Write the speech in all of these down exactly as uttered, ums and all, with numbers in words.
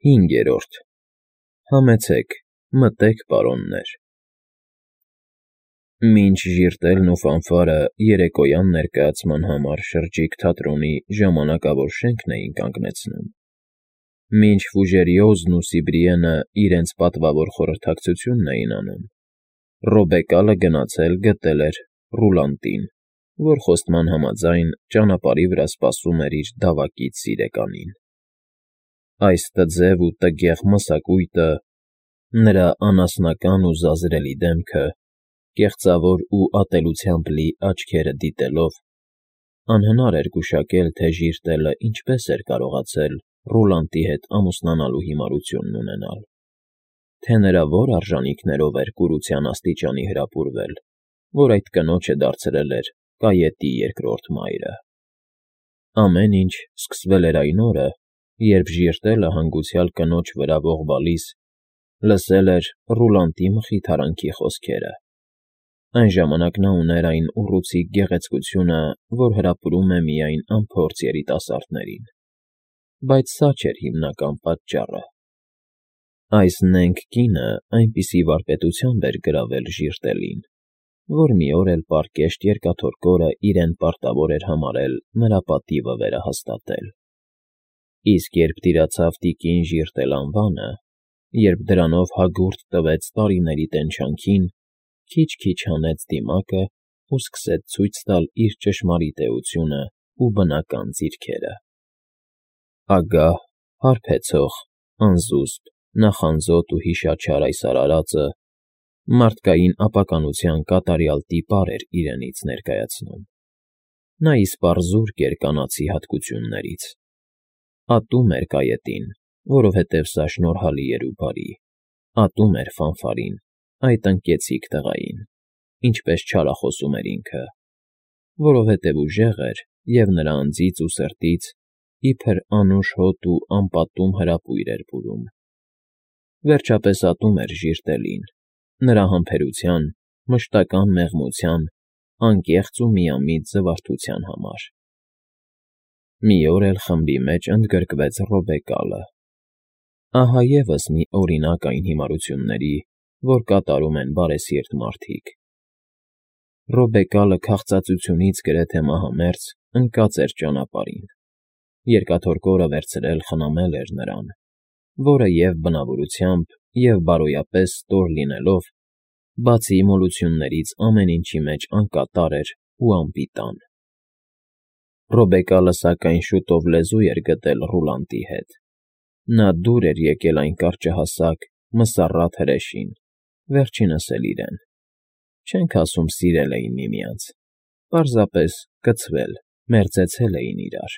Հինգերորդ Համեցեք, մտեք, պարոններ։ Մինչ ժիրտելն ու ֆանֆարը երեկոյան ներկայացման համար շրջիկ թատրոնի ժամանակավոր շենքն էին կանգնեցնում, մինչ Ֆուժերիոզն ու Սիբրիենը իրենց պատվավոր խորհրդակցությունն էին անում, Ռոբեկալը գնացել գտել էր Ռուլանտին, որ խոստման համաձայն ճանապարհի վրա սպասում էր իր դավակից սիրեկանին։ Այս տձև ու տգեղ մսակույտը, նրա անասնական ու զազրելի դեմքը, կեղծավոր ու ատելությամբ լի աչքերը դիտելով, անհնար էր գուշակել, թե ժիրտելը ինչպես էր կարողացել Ռուլանտի հետ ամուսնանալու հիմարությունն ունենալ, թե նրա որ արժանիքներով էր կուրության աստիճանի հրապուրվել, որ այդ կնոջը դարձրել էր Կայետի երկրորդ մայրը։ Ամեն ինչ սկսվել էր այն օրը, երբ ժիրտելը հանգուցյալ կնոջ վրա ողբալիս լսել էր Ռուլանտի մխիթարանքի խոսքերը։ Այն ժամանակ նա ուներ այն ուռուցիկ գեղեցկությունը, որ հրապուրում է միայն անփորձ երիտասարդներին, բայց սա չէր հիմնական պատճառը։ Այս նենգ կինը այնպիսի վարպետությամբ էր գրավել ժիրտելին, որ մի օր էլ Պարկեշտ երկաթորկորը իրեն պարտավոր էր համարել նրա պատիվը վերահաստատել։ Իսկ երբ տիրացավ տիկին ժիրտել անվանը, երբ դրանով հագուրդ տվեց տարիների տենչանքին, քիչ-քիչ հանեց դիմակը ու սկսեց ցույց տալ իր ճշմարիտ էությունն ու բնական ձիրքերը։ Ագահ, հարբեցող, անզուսպ, նախանձոտ ու հիշաչար այս արարածը մարդկային ապականության կատարյալ տիպար էր իրենից ներկայացնում։ Նա իսպառ զուրկ էր կանացի հատկություններից։ Ատում էր Կայետին, որովհետև սա շնորհալի էր ու բարի, ատում էր ֆանֆարին, այդ ընկեցիկ տղային, ինչպես չարախոսում էր ինքը, որովհետև ուժեղ էր և նրա անձից ու սրտից իբր անուշ հոտ ու անպատում հրապույր էր բուրում։ Վերջապես ատում էր ժիրտելին, նրա համբերության, մշտական մեղմության, անկեղծ ու միամիտ զվարթության համար։ Մի օր էլ խմբի մեջ ընդգրկվեց Ռոբեկալը։ Ահա ևս մի օրինակ այն հիմարությունների, որ կատարում են բարեսիրտ մարդիկ։ Ռոբեկալը քաղցածությունից գրեթե մահամերձ ընկած էր ճանապարհին։ Երկաթորկորը վերցրել խնամել էր նրան, որը և բնավորությամբ, և բարոյապես ստոր լինելով, բացի մոլություններից ամեն ինչի մեջ անկատար էր ու անպիտան։ Ռոբեկալը սակայն շուտով լեզու էր գտել Ռուլանտի հետ։ Նա դուր էր եկել այն կարճահասակ, մսառատ հրեշին, վերջինս էլ իրեն։ Չենք ասում սիրել էին միմյանց, պարզապես կցվել, մերձեցել էին իրար։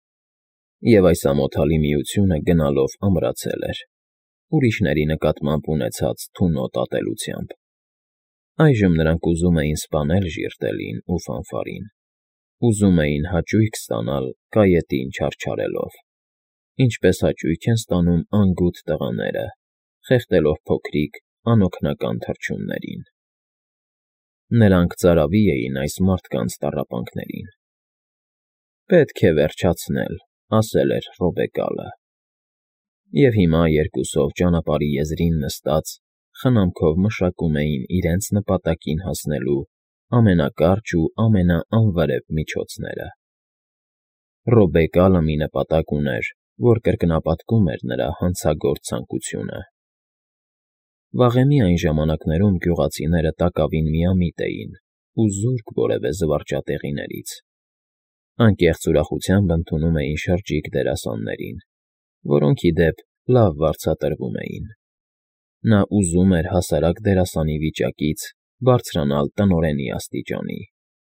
Եվ այս ամոթալի միությունը գնալով ամրացել էր, ուրիշների նկատմամբ ունեցած թունոտ ատելությամբ։ Այժմ նրանք ուզում էին սպանել ժիրտելին ու ֆանֆարին, ուզում էին հաճույք ստանալ Կայետին չարչարելով, ինչպես հաճույք են ստանում անգութ տղաները, խեղդելով փոքրիկ, անօգնական թռչուններին։ Նրանք ծարավի էին այս մարդկանց տառապանքներին։ Պետք է վերջացնել, ասել էր Ռոբեկալը։ Եվ հիմա երկուսով ճանապարհի եզրին նստած, խնամքով մշակում էին իրենց նպատակին հասնելու ամենակարճ ու ամենաանվրեպ միջոցները։ Ռոբեկալը մի նպատակ ուներ, որ կրկնապատկում էր նրա հանցագործ ցանկությունը։ Վաղեմի այն ժամանակներում գյուղացիները տակավին միամիտ էին ու զուրկ որևէ զվարճատեղիներից։ Անկեղծ ուրախությամբ ընդունում էին շրջիկ դերասաններին, որոնք ի դեպ լավ վարձատրվում էին։ Նա ուզում էր հասարակ դերասանի վիճակից բարձրանալ տնօրենի աստիճանի։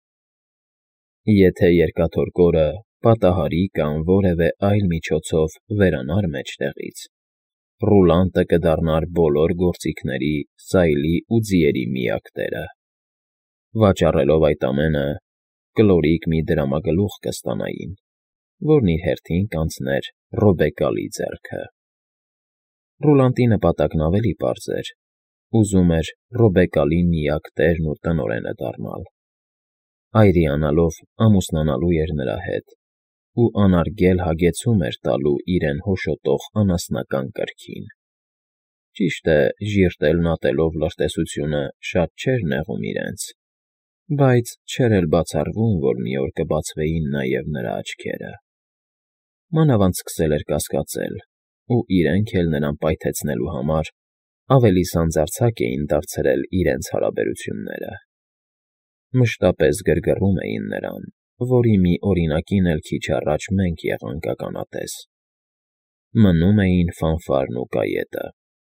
Եթե երկաթորկորը, պատահարի կամ որևէ այլ միջոցով վերանար մեջտեղից, Ռուլանտը կդառնար բոլոր գործիքների, սայլի ու ձիերի միակ տերը։ Վաճառելով այդ ամենը, կլորիկ մի դրամագլուխ կստանային, որն իր հերթին կանցներ Ռոբեկալի ձեռքը։ Ռուլանտի նպատակն ավելի պարզ էր. ուզում էր Ռոբեկալի միակ տերն ու տնօրենը դառնալ։ Այրիանալով ամուսնանալու էր նրա հետ, ու անարգել հագեցում էր տալու իրեն հոշոտող անասնական կրքին։ Ճիշտ է, ժիրտելն ատելով լրտեսությունը շատ չէր նեղում իրենց, բայց չէր էլ բացառվում, որ մի օր կբացվեին նաև նրա աչքերը։ Մանավանդ սկսել էր կասկածել, ու իրենք էլ նրան պայթեցնելու համար ավելի սանձարձակ էին դարձրել իրենց հարաբերությունները։ Մշտապես գրգռում էին նրան, որի մի օրինակին էլ քիչ առաջ մենք եղանք ականատես։ Մնում էին Ֆանֆարն ու Կայետը։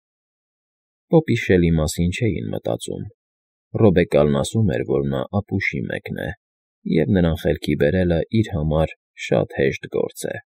Պոպի մասին չէին մտածում։ Ռոբեկալն ասում էր, որ նա ապուշի մեկն է, և նրան խելքի բերելը իր համար շատ հեշտ գործ է։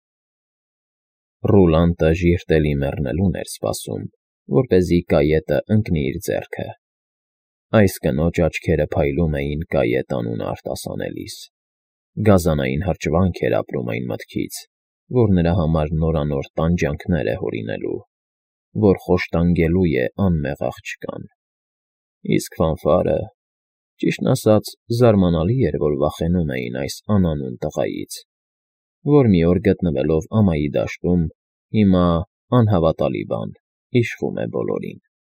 Ռուլանտը ժիրտելի մեռնելուն էր սպասում, որպեսզի Կայետը ընկնի իր ձեռքը։ Այս կնոջ աչքերը փայլում էին Կայետ անունը արտասանելիս։ Գազանային հրճվանք էր ապրում այն մտքից, որ նրա համար նորանոր տանջանքներ է հորինելու, որ խոշտանգելու է անմեղ աղջկան։ Իսկ Ֆանֆարը… Ճիշտն ասած, զարմանալի էր, որ վախենում էին այս անանուն տղայից, որ մի օր գտնվելով ամայի դաշտում, հիմա, անհավատալի բան, իշխում է բոլորին։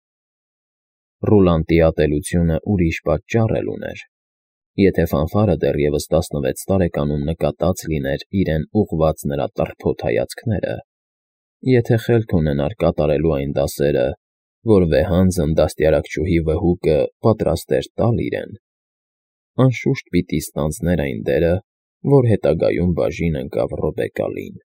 Ռուլանտի ատելությունը ուրիշ պատճառ էլ ուներ։ Եթե Ֆանֆարը դեռևս տասնվեց տարեկանում նկատած լիներ իրեն ուղղված նրա տռփոտ հայացքները, եթե խելք ունենար կատարելու այն դասերը, որ վեհանձն դաստիարակչուհի վհուկը պատրաստ էր տալ իրեն, անշուշտ պիտի ստանձներ այն դերը, որ հետագայում բաժին ընկավ Ռոբեկալին։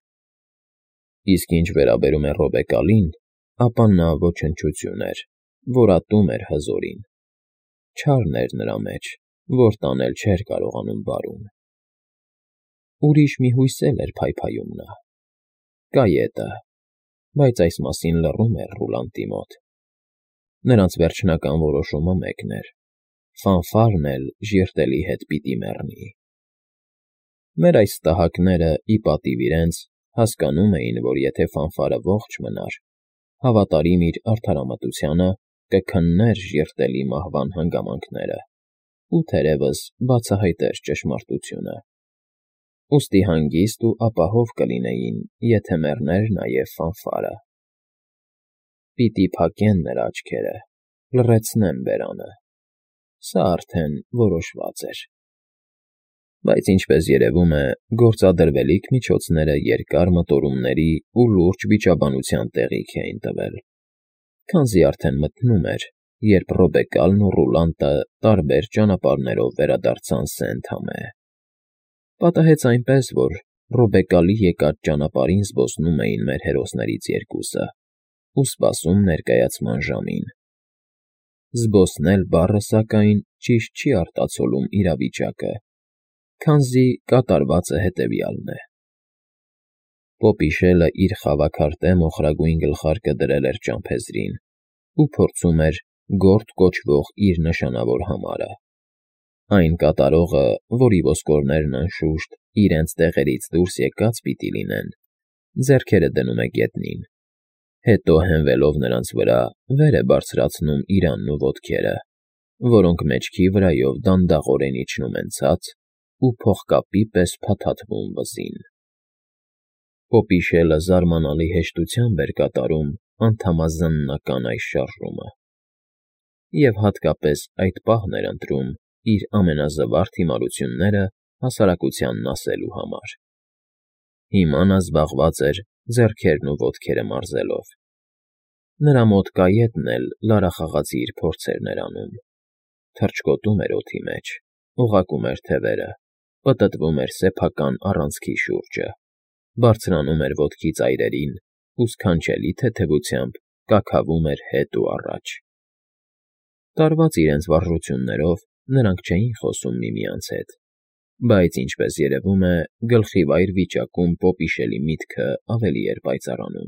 Իսկ ինչ վերաբերում է Ռոբեկալին, ապա նա ոչնչություն էր, որ ատում էր հզորին։ Չարն էր նրա մեջ, որ տանել չէր կարողանում բարուն։ Ուրիշ մի հույս էլ էր փայփայում նա… Կայետը, բայց այս մասին լռում էր Ռուլանտի մոտ։ Նրանց վերջնական որոշումը մեկն էր. Ֆանֆարն էլ ժիրտելի հետ պիտի մեռնի։ Մեր այս տհակները, ի պատիվ իրենց, հասկանում էին, որ եթե Ֆանֆարը ողջ մնար, հավատարիմ իր արդարամտությանը, կքններ ժիրտելի մահվան հանգամանքները ու թերևս բացահայտեր ճշմարտությունը։ Ուստի հանգիստ ու ապահով կլինեին, եթե մեռներ նաև Ֆանֆարը։ Պիտի փակեն նրա աչքերը, լռեցնեն բերանը։ Սա արդեն որոշված էր։ Բայց, ինչպես երևում է, գործադրվելիք միջոցները երկար մտորումների ու լուրջ վիճաբանության տեղիք էին տվել, քանզի արդեն մթնում էր, երբ Ռոբեկալն ու Ռուլանտը տարբեր ճանապարհներով վերադարձան Սենթ-Համե։ Պատահեց այնպես, որ Ռոբեկալի եկած ճանապարհին զբոսնում էին մեր հերոսներից երկուսը ու սպասում ներկայացման ժամին։ Զբոսնել բառը, սակայն, ճիշտ չի արտացոլում իրավիճակը, քանզի կատարվածը հետևյալն է. Պոպիշելը իր խավաքարտե մոխրագույն գլխարկը դրել էր ճամփեզրին ու փորձում էր գորտ կոչվող իր նշանավոր համարը։ Այն կատարողը, որի ոսկորներն անշուշտ իրենց տեղերից դուրս եկած պիտի լինեն, ձեռքերը դնում է գետնին, հետո հենվելով նրանց վրա, վեր է բարձրացնում իրանն ու ոտքերը, որոնք մեջքի վրայով դանդաղորեն իջնում են ցած ու փողկապի պես փաթաթվում վզին։ Պոպիշելը զարմանալի հեշտությամբ էր կատարում անդամազննական այս շարժումը, և հատկապես այդ պահն էր ընտրում իր ամենազվարթ հիմարությունները հասարակությանն ասելու համար։ Հիմա նա զբաղված էր ձեռքերն ու ոտքերը մարզելով։ Նրա մոտ Կայետն էլ լարախաղացի իր փորձերն էր անում, թռչկոտում էր օդի մեջ, ուղղակում էր թևերը, պտտվում էր սեփական առանցքի շուրջը, բարձրանում էր ոտքի ծայրերին ու սքանչելի թեթևությամբ կաքավում էր հետ ու առաջ։ Տարված իրենց վարժություններով նրանք չէին խոսում միմյանց հետ, բայց, ինչպես երևում է, գլխիվայր վիճակում Պոպիշելի միտքը ավելի էր պայծառանում։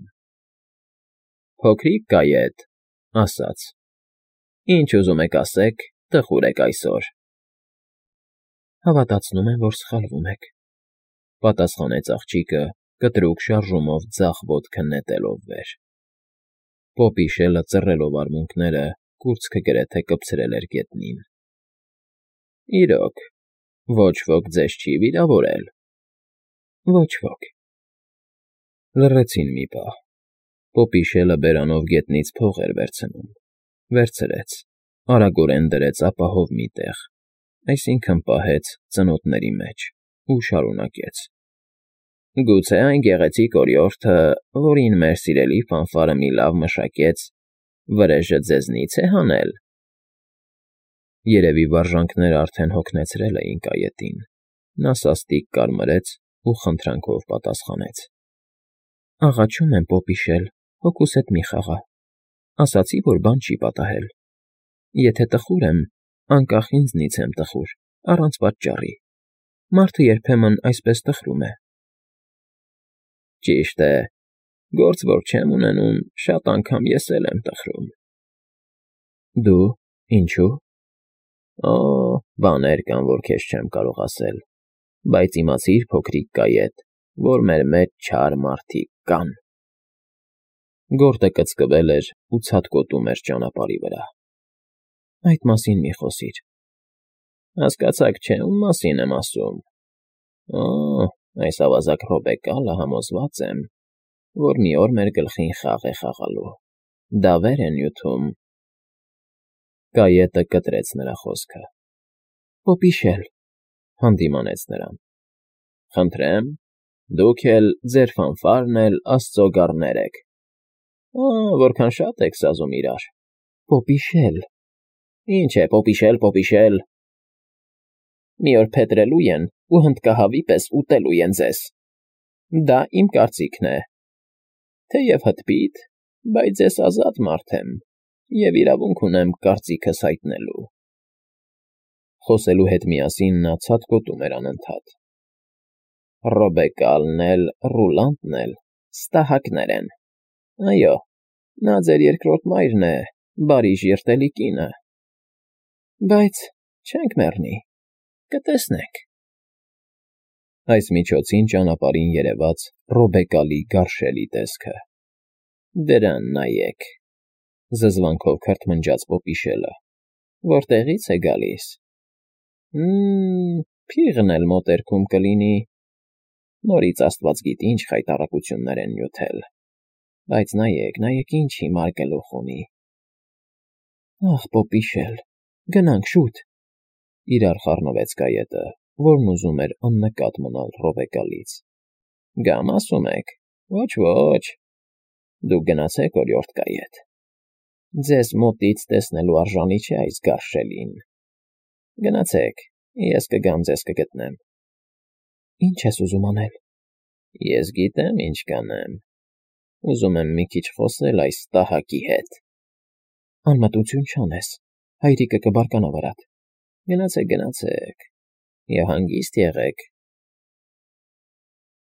֊ Փոքրիկ Կայետ,֊ ասաց,֊ ինչ ուզում եք ասեք, տխուր եք այսօր։ ֊ Հավատացնում եմ, որ սխալվում եք,֊ պատասխանեց աղջիկը, կտրուկ շարժումով ձախ ոտքը նետելով վեր։ Պոպիշելը, ծռելով արմունկները, կուրծքը գրեթե կպցրել էր գետնին։ ֊ Իրոք, ոչ ոք ձեզ չի վիրավորել։ Ոչ ոք։ Լռեցին մի պահ։ Պոպիշելը բերանով գետնից փող էր վերցնում։ Վերցրեց, արագորեն դրեց ապահով մի տեղ, այսինքն՝ պահեց ծնոտների մեջ ու շարունակեց. Գուցե այն գեղեցիկ օրիորդը, որին մեր սիրելի ֆանֆարը մի լավ մշակեց, վրեժը ձեզնից է հանել… Երևի վարժանքները արդեն հոգնեցրել էին կայետին, նա սաստիկ կարմրեց ու խնդրանքով պատասխանեց. Աղաչում եմ, պոպիշել, հոգուս հետ մի խաղա, ասացի, որ բան չի պատահել, եթե տխուր եմ, անկախ ինձնից եմ տխուր, առանց պատճառի, մարդը երբեմն այսպես տխրում է… Ճիշտ է, գործ որ չեմ ունենում, շատ անգամ ես էլ եմ տխրում… Դու, ինչո՞ւ… Օ, բաներ կան, որ քեզ չեմ կարող ասել, բայց իմացիր, փոքրիկ կայետ, որ մեր մեջ չար մարդիկ կան… Գորտը կծկվել էր ու ցատկոտում էր ճանապարհի վրա։ Այդ մասին մի խոսիր… Հասկացաք չէ, ում մասին եմ ասում… Օ, այս ավազակ Ռոբեկալը համոզված եմ, որ մի օր մեր գլխին խաղ է խաղալու, դավեր է նյութում… Կայետը կտրեց նրա խոսքը։ Պոպիշել, հանդիմանեց նրան։ Խնդրեմ, դուք էլ, ձեր ֆանֆարն էլ աստծո գառներ եք… Ա, որքան շատ եք սազում իրար… Պոպիշել… Ինչ է պոպիշել, պոպիշել… Մի օր փետրելու են ու հնդկահավի պես ուտելու են ձեզ… Դա իմ կարծիքն է… Թեև հտպիտ, բայց ես ազատ մարդ եմ և իրավունք ունեմ կարծիքս հայտնելու… Խոսելու հետ միասին նա ցատկոտում էր անընդհատ… Ռոբեկալն էլ, Ռուլանդն էլ ստահակներ են… Այո, նա ձեր երկրորդ մայրն է, բարի ժիրտելի կինը… Բայց չենք մեռնի, կտեսնեք… Այս միջոցին ճանապարհին երևաց Ռոբեկալի գարշելի տեսքը… Դրան նայեք… Զզվանքով քրթմնջաց պոպիշելը… Որտեղի՞ց է գալիս… Հը՜մ, փիղն էլ մոտերքում կլինի… Նորից աստված գիտի ինչ խայտառակություններ են նյութել… Բայց նայեք, նայեք ինչ հիմար գլուխ ունի… Ախ, պոպիշել, գնանք շուտ… Իրար խառնվեց կայետը, որն ուզում էր աննկատ մնալ Ռոբեկալից… Գամ ասում եք… Ոչ, ոչ… Դուք գնացեք, օրիորդ կայետ… Ձեզ մոտից տեսնելու արժանի չէ այս գարշելին… Գնացեք, ես կգամ ձեզ կգտնեմ… Ինչ ես ուզում անել… Ես գիտեմ ինչ կանեմ… Ուզում եմ մի քիչ խոսել այս ստահակի հետ… Անմտություն չանես, հայրիկը կբարկանա վրադ… Գնացեք, գնացեք… Եվ հանգիստ եղեք,